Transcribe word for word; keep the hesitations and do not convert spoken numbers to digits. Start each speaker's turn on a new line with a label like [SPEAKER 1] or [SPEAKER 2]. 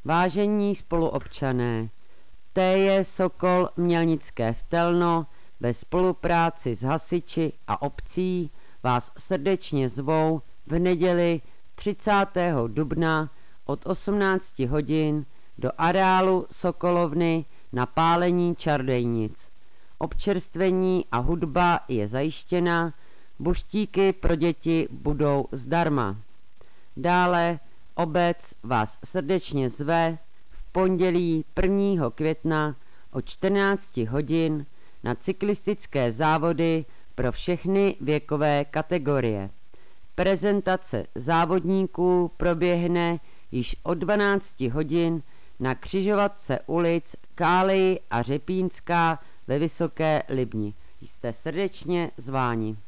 [SPEAKER 1] Vážení spoluobčané, T J Sokol Mělnické Vtelno ve spolupráci s hasiči a obcí vás srdečně zvou v neděli třicátého dubna od osmnácti hodin do areálu Sokolovny na pálení čarodějnic. Občerstvení a hudba je zajištěna, buštíky pro děti budou zdarma. Dále obec vás srdečně zve v pondělí prvního května od čtrnácti hodin na cyklistické závody pro všechny věkové kategorie. Prezentace závodníků proběhne již od dvanácti hodin na křižovatce ulic Kálej a Řepínská ve Vysoké Libni. Jste srdečně zváni.